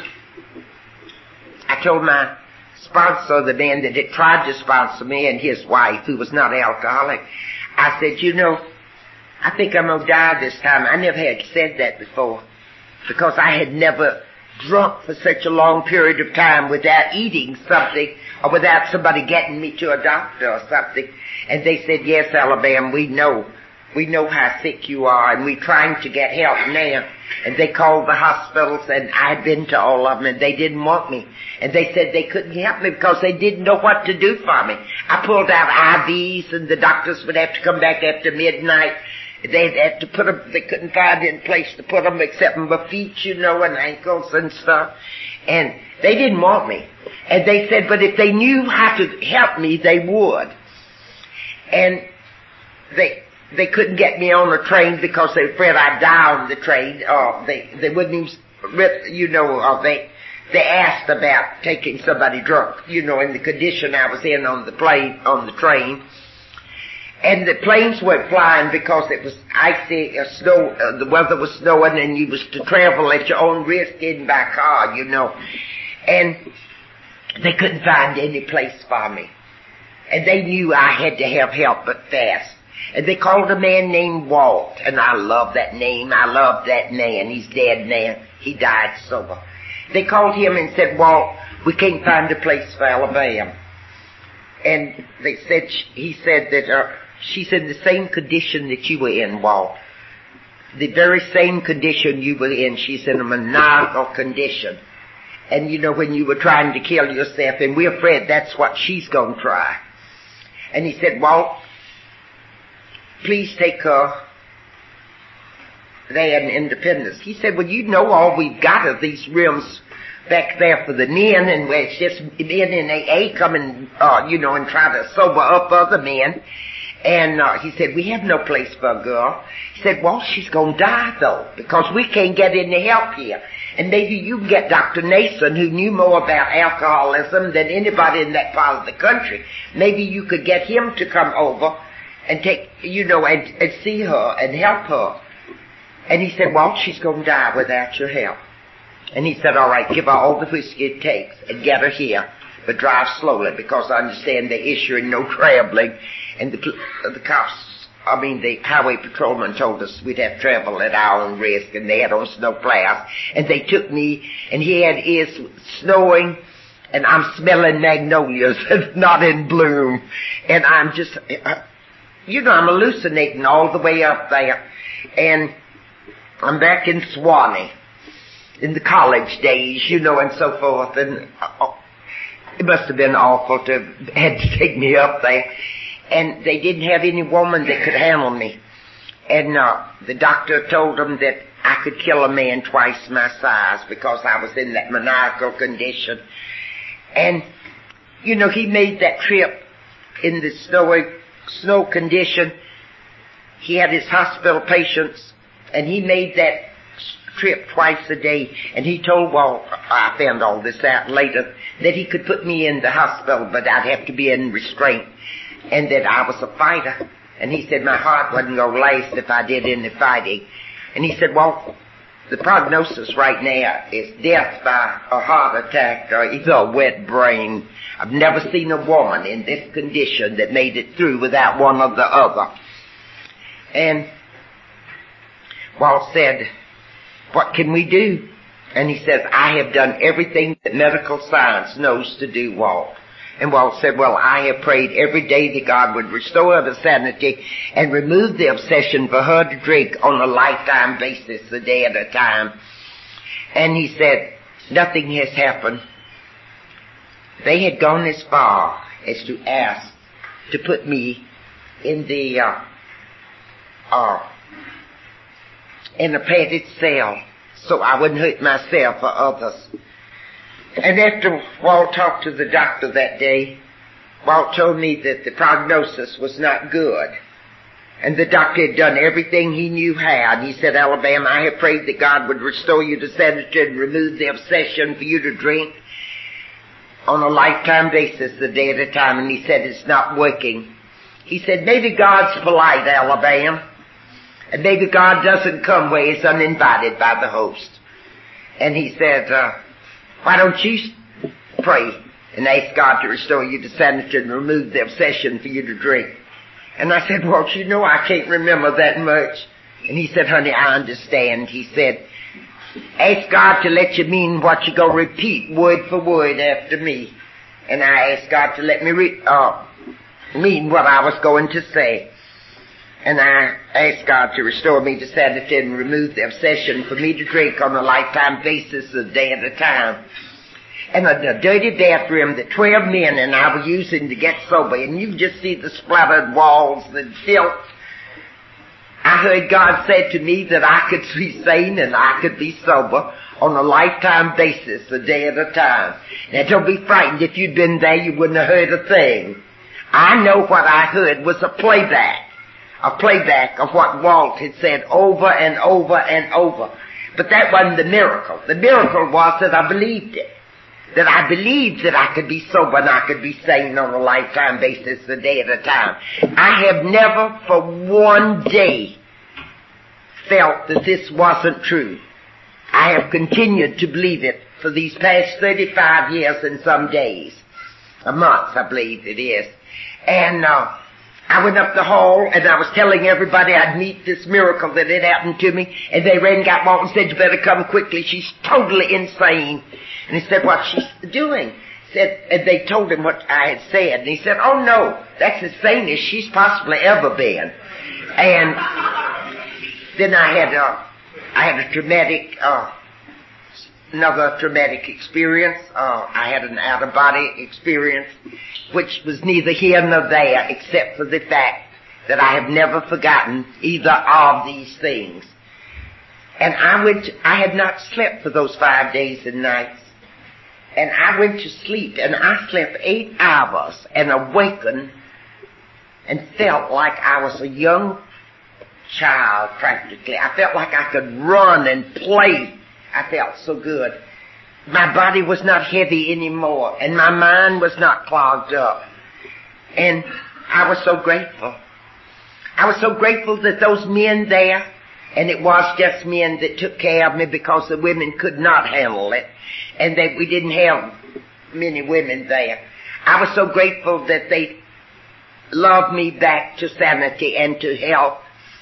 I told my sponsor, the man that had tried to sponsor me, and his wife, who was not alcoholic, I said, you know, I think I'm going to die this time. I never had said that before, because I had never drunk for such a long period of time without eating something or without somebody getting me to a doctor or something. And they said, yes, Alabama, we know. We know how sick you are, and we're trying to get help now. And they called the hospitals, and I had been to all of them, and they didn't want me. And they said they couldn't help me because they didn't know what to do for me. I pulled out I Vs, and the doctors would have to come back after midnight. They'd have to put them, they couldn't find any place to put them except in my feet, you know, and ankles and stuff. And they didn't want me. And they said, but if they knew how to help me, they would. And they... They couldn't get me on a train because they were afraid I'd die on the train. Or they, they wouldn't even, you know, or they, they asked about taking somebody drunk, you know, in the condition I was in on the plane, on the train. And the planes weren't flying because it was icy, uh, snow, uh, the weather was snowing, and you was to travel at your own risk in by car, you know. And they couldn't find any place for me. And they knew I had to have help, but fast. And they called a man named Walt, and I love that name. I love that man. He's dead now. He died sober. They called him and said, Walt, we can't find a place for Alabama. And they said, he said that uh, she's in the same condition that you were in, Walt. the very same condition you were in. She's in a maniacal condition. And you know, when you were trying to kill yourself, and we're afraid that's what she's going to try. And he said, Walt, please take her there in Independence. He said, well, you know all we've got are these rooms back there for the men, and where it's just men in A A coming, uh, you know, and try to sober up other men. And uh, he said, we have no place for a girl. He said, well, she's going to die, though, because we can't get any help here. And maybe you can get Doctor Nason, who knew more about alcoholism than anybody in that part of the country. Maybe you could get him to come over and take, you know, and, and see her and help her. And he said, well, she's going to die without your help. And he said, all right, give her all the whiskey it takes and get her here, but drive slowly, because I understand they're issuing no traveling. And the, the cops, I mean, the highway patrolman told us we'd have travel at our own risk, and they had on snow plows. And they took me, and he had ears snowing, and I'm smelling magnolias not in bloom. And I'm just, uh, you know, I'm hallucinating all the way up there. And I'm back in Swanee in the college days, you know, and so forth. And uh, it must have been awful to had to take me up there. And they didn't have any woman that could handle me. And uh, the doctor told them that I could kill a man twice my size because I was in that maniacal condition. And, you know, he made that trip in the snowy, snow condition. He had his hospital patients, and he made that trip twice a day. And he told, well, I found all this out later, that he could put me in the hospital, but I'd have to be in restraint, and that I was a fighter. And he said my heart wasn't going to last if I did any fighting. And he said, well, the prognosis right now is death by a heart attack or either a wet brain. I've never seen a woman in this condition that made it through without one or the other. And Walt said, what can we do? And he says, I have done everything that medical science knows to do, Walt. And Walt said, well, I have prayed every day that God would restore her to sanity and remove the obsession for her to drink on a lifetime basis, a day at a time. And he said, nothing has happened. They had gone as far as to ask to put me in the, uh, uh, in a padded cell so I wouldn't hurt myself or others. And after Walt talked to the doctor that day, Walt told me that the prognosis was not good. And the doctor had done everything he knew how. And he said, Alabama, I have prayed that God would restore you to sanity and remove the obsession for you to drink on a lifetime basis, a day at a time. And he said, it's not working. He said, maybe God's polite, Alabama. And maybe God doesn't come where he's uninvited by the host. And he said, uh, why don't you pray and ask God to restore you to sanity and remove the obsession for you to drink? And I said, well, you know, I can't remember that much. And he said, honey, I understand. He said, ask God to let you mean what you go repeat word for word after me. And I asked God to let me re- uh, mean what I was going to say. And I asked God to restore me to sanity and remove the obsession for me to drink on a lifetime basis, a day at a time. And a, a dirty bathroom that twelve men and I were using to get sober, and you just see the splattered walls, the filth. I heard God say to me that I could be sane and I could be sober on a lifetime basis, a day at a time. Now don't be frightened. If you'd been there, you wouldn't have heard a thing. I know what I heard was a playback. A playback of what Walt had said over and over and over. But that wasn't the miracle. The miracle was that I believed it. That I believed that I could be sober and I could be sane on a lifetime basis, a day at a time. I have never for one day felt that this wasn't true. I have continued to believe it for these past thirty-five years and some days. A month, I believe it is. And, uh, I went up the hall and I was telling everybody I'd meet this miracle that had happened to me, and they ran and got Walt and said, you better come quickly, she's totally insane. And he said, what's she doing? Said, and they told him what I had said, and he said, oh no, that's as sane as she's possibly ever been. And then I had a, I had a traumatic, uh, another traumatic experience. Uh, I had an out-of-body experience, which was neither here nor there, except for the fact that I have never forgotten either of these things. And I went, to, I had not slept for those five days and nights. And I went to sleep, and I slept eight hours and awakened and felt like I was a young child practically. I felt like I could run and play. I felt so good. My body was not heavy anymore, and my mind was not clogged up. And I was so grateful. I was so grateful that those men there, and it was just men that took care of me because the women could not handle it, and that we didn't have many women there. I was so grateful that they loved me back to sanity and to health.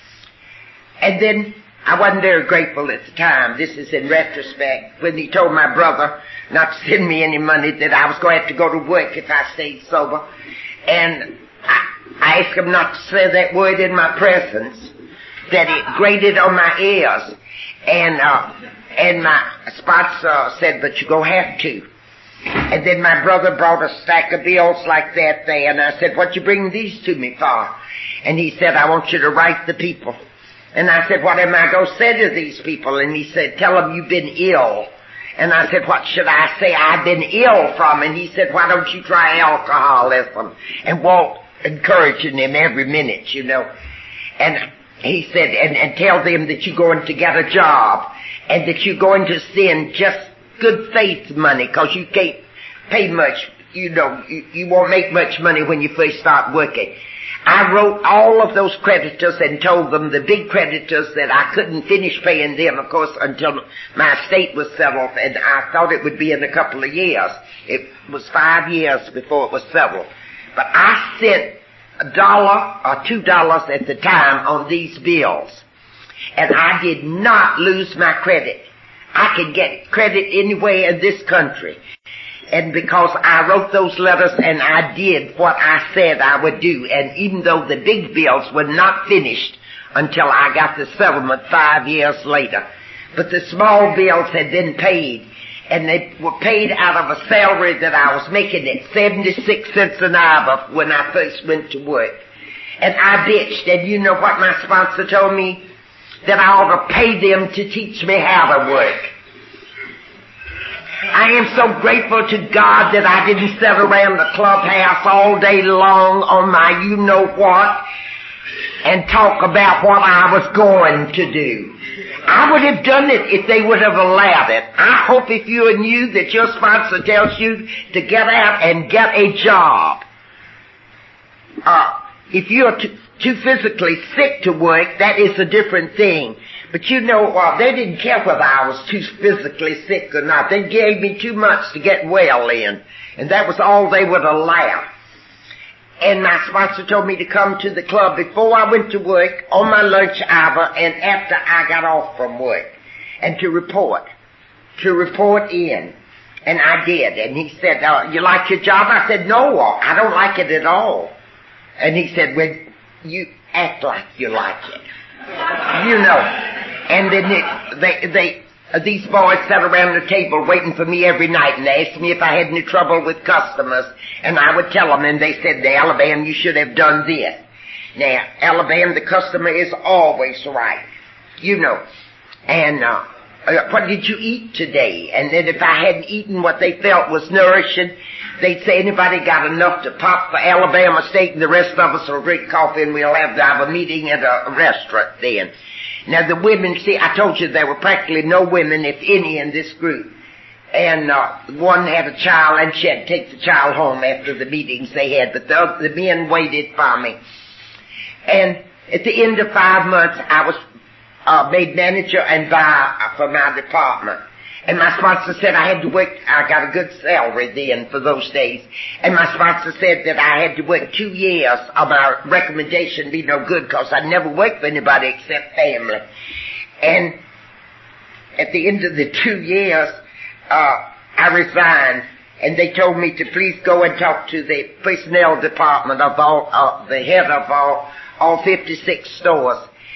And then I wasn't very grateful at the time. This is in retrospect. When he told my brother not to send me any money, that I was going to have to go to work if I stayed sober. And I, I asked him not to say that word in my presence, that it grated on my ears. And, uh, and my spots uh, said, but you're going to have to. And then my brother brought a stack of bills like that there, and I said, what you bring these to me for? And he said, I want you to write the people. And I said, what am I going to say to these people? And he said, tell them you've been ill. And I said, what should I say I've been ill from? And he said, why don't you try alcoholism? And Walt encouraging him every minute, you know. And he said, and, and tell them that you're going to get a job, and that you're going to send just good faith money, because you can't pay much, you know, you, you won't make much money when you first start working. I wrote all of those creditors and told them, the big creditors, that I couldn't finish paying them, of course, until my estate was settled, and I thought it would be in a couple of years. It was five years before it was settled. But I sent a dollar or two dollars at the time on these bills, and I did not lose my credit. I could get credit anywhere in this country. And because I wrote those letters and I did what I said I would do, and even though the big bills were not finished until I got the settlement five years later, but the small bills had been paid, and they were paid out of a salary that I was making at seventy-six cents an hour when I first went to work. And I bitched, and you know what my sponsor told me? That I ought to pay them to teach me how to work. I am so grateful to God that I didn't sit around the clubhouse all day long on my you-know-what and talk about what I was going to do. I would have done it if they would have allowed it. I hope if you knew that your sponsor tells you to get out and get a job. Uh, if you're too, too physically sick to work, that is a different thing. But you know what, uh, they didn't care whether I was too physically sick or not. They gave me too much to get well in. And that was all they would allow. And my sponsor told me to come to the club before I went to work, on my lunch hour, and after I got off from work. And to report. To report in. And I did. And he said, uh, you like your job? I said, no, I don't like it at all. And he said, well, you act like you like it. You know. And then they, they, they uh, these boys sat around the table waiting for me every night, and they asked me if I had any trouble with customers, and I would tell them, and they said, Alabama, you should have done this. Now, Alabama, the customer is always right. You know. And, uh, uh, what did you eat today? And then if I hadn't eaten what they felt was nourishing, they'd say, anybody got enough to pop for Alabama steak, and the rest of us will drink coffee, and we'll have to have a meeting at a restaurant then. Now the women, see, I told you there were practically no women, if any, in this group. And uh, one had a child, and she had to take the child home after the meetings they had, but the, the men waited for me. And at the end of five months, I was uh, made manager and buyer for my department. And my sponsor said I had to work, I got a good salary then for those days. And my sponsor said that I had to work two years or my recommendation be no good, because I never worked for anybody except family. And at the end of the two years, uh, I resigned, and they told me to please go and talk to the personnel department of all, uh, the head of all, all fifty-six stores.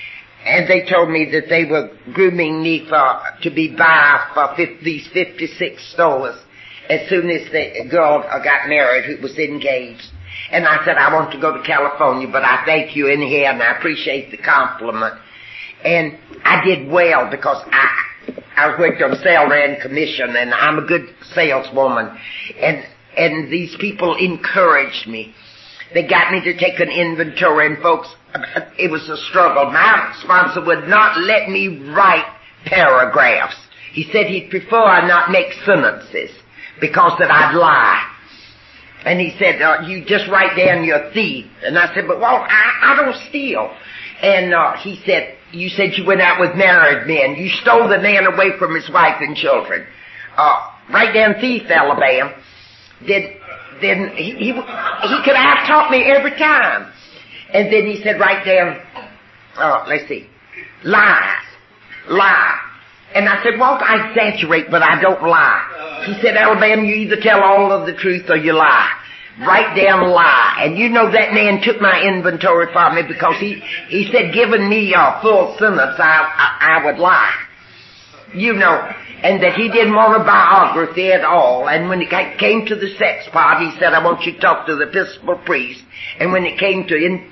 And they told me that they were grooming me for, to be buyer for fifty, these fifty-six stores as soon as the girl got married who was engaged. And I said, I want to go to California, but I thank you anyhow, and I appreciate the compliment. And I did well because I, I was working on salary and commission, and I'm a good saleswoman. And, and these people encouraged me. They got me to take an inventory, and folks, it was a struggle. My sponsor would not let me write paragraphs. He said he'd prefer I not make sentences because that I'd lie. And he said, uh, you just write down you're a thief. And I said, but well, I, I don't steal. And uh, he said, you said you went out with married men. You stole the man away from his wife and children. Uh, write down thief, Alabama. Then, then he, he, he could have taught me every time. And then he said, write down, uh, let's see, lies, lie. And I said, Walt, I exaggerate, but I don't lie. He said, Alabama, you either tell all of the truth or you lie. Write down lie. And you know that man took my inventory from me because he, he said, giving me a full sentence, I, I, I would lie. You know, and that he didn't want a biography at all. And when it came to the sex part, he said, I want you to talk to the Episcopal priest. And when it came to in,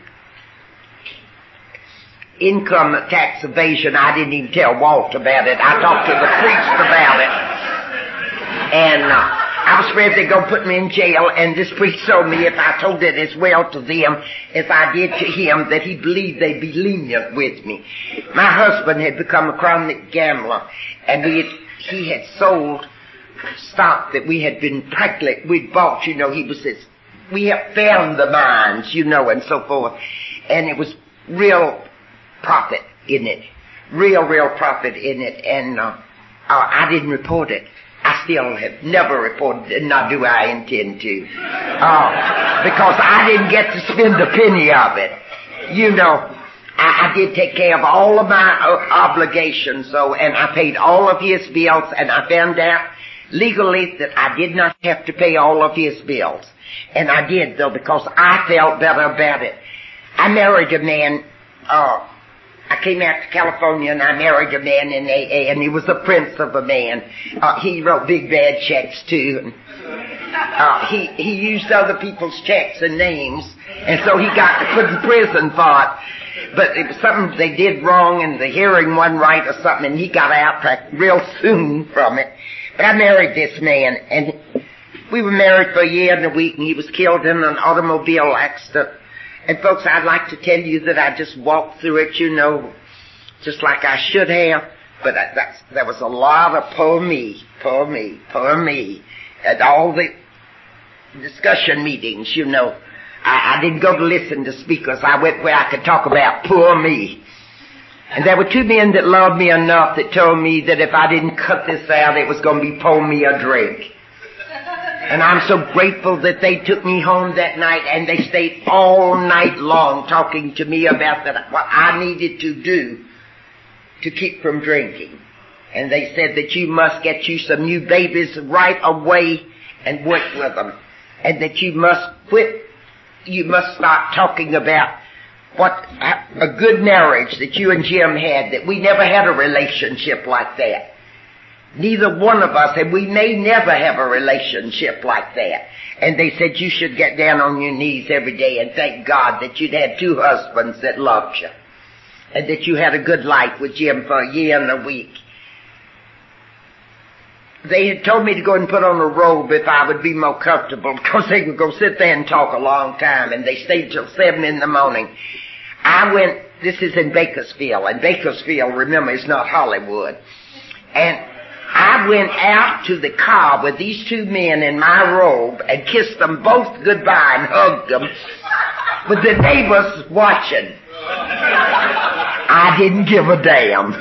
income tax evasion, I didn't even tell Walt about it. I talked to the priest about it. And uh, I was afraid they'd go put me in jail, and this priest told me if I told it as well to them as I did to him, that he believed they'd be lenient with me. My husband had become a chronic gambler, and we had, he had sold stock that we had been practically, we'd bought, you know, he was this, we have found the mines, you know, and so forth. And it was real profit in it. Real, real profit in it. And uh, uh, I didn't report it. I still have never reported it, nor do I intend to. Uh, because I didn't get to spend a penny of it. You know, I, I did take care of all of my uh, obligations, so, and I paid all of his bills, and I found out legally that I did not have to pay all of his bills. And I did, though, because I felt better about it. I married a man, uh, I came out to California and I married a man in A A, and he was a prince of a man. Uh, he wrote big bad checks too. Uh, he, he used other people's checks and names, and so he got put in prison for it. But it was something they did wrong, and the hearing wasn't right or something, and he got out real soon from it. But I married this man, and we were married for a year and a week, and he was killed in an automobile accident. And folks, I'd like to tell you that I just walked through it, you know, just like I should have. But I, that's, there was a lot of poor me, poor me, poor me. At all the discussion meetings, you know, I, I didn't go to listen to speakers. I went where I could talk about poor me. And there were two men that loved me enough that told me that if I didn't cut this out, it was going to be pour me a drink. And I'm so grateful that they took me home that night, and they stayed all night long talking to me about that, what I needed to do to keep from drinking. And they said that you must get you some new babies right away and work with them. And that you must quit, you must start talking about what a good marriage that you and Jim had, that we never had a relationship like that. Neither one of us, and we may never have a relationship like that. And they said you should get down on your knees every day and thank God that you'd had two husbands that loved you. And that you had a good life with Jim for a year and a week. They had told me to go and put on a robe if I would be more comfortable, because they would go sit there and talk a long time, and they stayed till seven in the morning. I went, this is in Bakersfield, and Bakersfield, remember, is not Hollywood. And I went out to the car with these two men in my robe and kissed them both goodbye and hugged them with the neighbors watching. I didn't give a damn.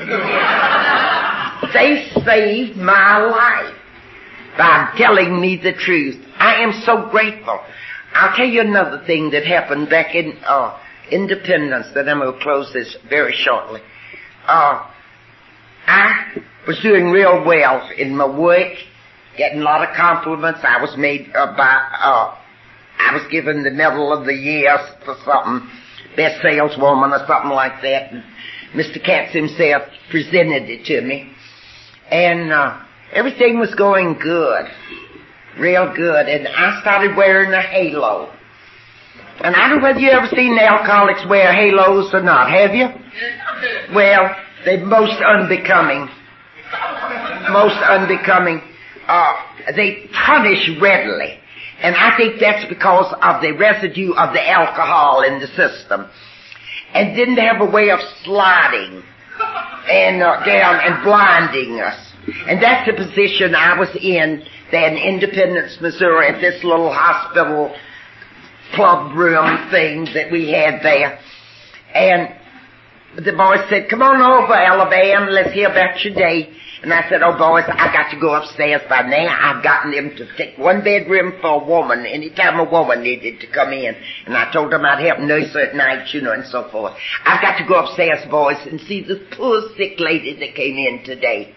They saved my life by telling me the truth. I am so grateful. I'll tell you another thing that happened back in uh, Independence, that I'm going to close this very shortly. Uh, I was doing real well in my work, getting a lot of compliments. I was made uh, by, uh, I was given the Medal of the Year for something. best saleswoman or something like that. And Mister Katz himself presented it to me. And uh, everything was going good, real good. And I started wearing a halo. And I don't know whether you ever seen the alcoholics wear halos or not, have you? Well, they're most unbecoming. Most unbecoming. Uh, they punish readily. And I think that's because of the residue of the alcohol in the system. And didn't have a way of sliding and uh, down and blinding us. And that's the position I was in there in Independence, Missouri, at this little hospital club room thing that we had there. And the boys said, come on over, Alabama, let's hear about your day. And I said, oh, boys, I got to go upstairs by now. I've gotten them to take one bedroom for a woman anytime a woman needed to come in. And I told them I'd help nurse her at night, you know, and so forth. I've got to go upstairs, boys, and see this poor sick lady that came in today.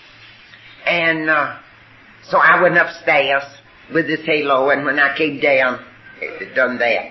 And uh, so I went upstairs with this halo, and when I came down, it had done that.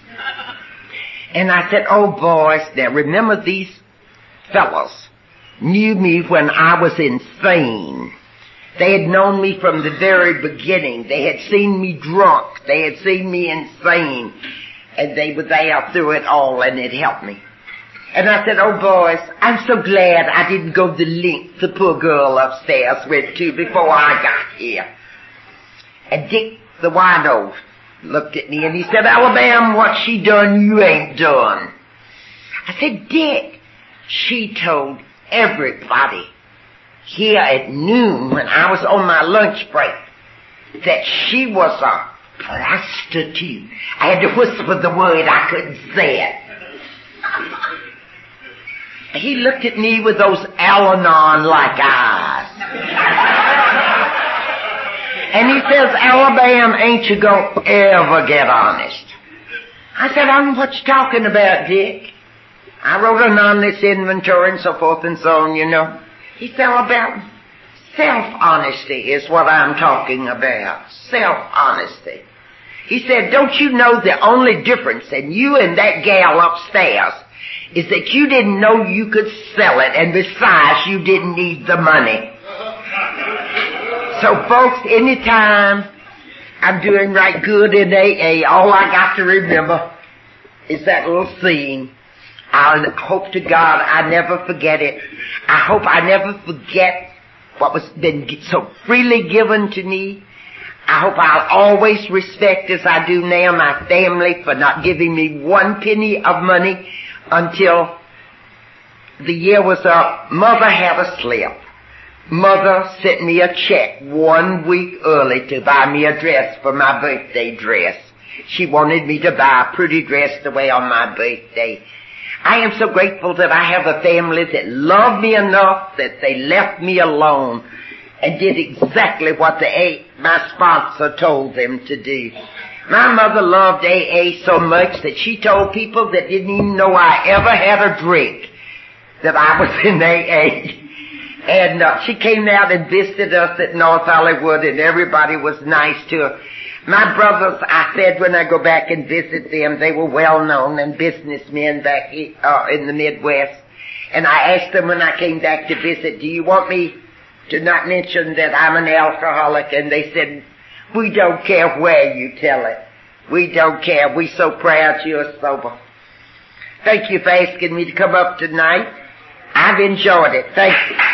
And I said, oh, boys, now remember these fellows knew me when I was insane. They had known me from the very beginning. They had seen me drunk. They had seen me insane. And they were there through it all, and it helped me. And I said, oh, boys, I'm so glad I didn't go the length the poor girl upstairs went to before I got here. And Dick, the wino, looked at me, and he said, Alabama, what she done, you ain't done. I said, Dick, she told everybody here at noon when I was on my lunch break that she was a prostitute. I had to whisper the word, I couldn't say it. He looked at me with those Al-Anon-like eyes. And he says, Alabama, ain't you gonna ever get honest? I said, I don't know what you're talking about, Dick. I wrote an honest inventory and so forth and so on, you know. He said, about self-honesty is what I'm talking about. Self-honesty. He said, don't you know the only difference in you and that gal upstairs is that you didn't know you could sell it, and besides, you didn't need the money. So, folks, anytime I'm doing right good in A A, all I got to remember is that little scene. I hope to God I never forget it. I hope I never forget what was been so freely given to me. I hope I'll always respect, as I do now, my family for not giving me one penny of money until the year was up. Mother had a slip. Mother sent me a check one week early to buy me a dress for my birthday dress. She wanted me to buy a pretty dress to wear on my birthday. I am so grateful that I have a family that love me enough that they left me alone and did exactly what the A, my sponsor told them to do. My mother loved A A so much that she told people that didn't even know I ever had a drink that I was in A A. And uh, she came out and visited us at North Hollywood, and everybody was nice to her. My brothers, I said when I go back and visit them, they were well-known and businessmen back uh, in the Midwest. And I asked them when I came back to visit, do you want me to not mention that I'm an alcoholic? And they said, we don't care where you tell it. We don't care. We're so proud you're sober. Thank you for asking me to come up tonight. I've enjoyed it. Thank you.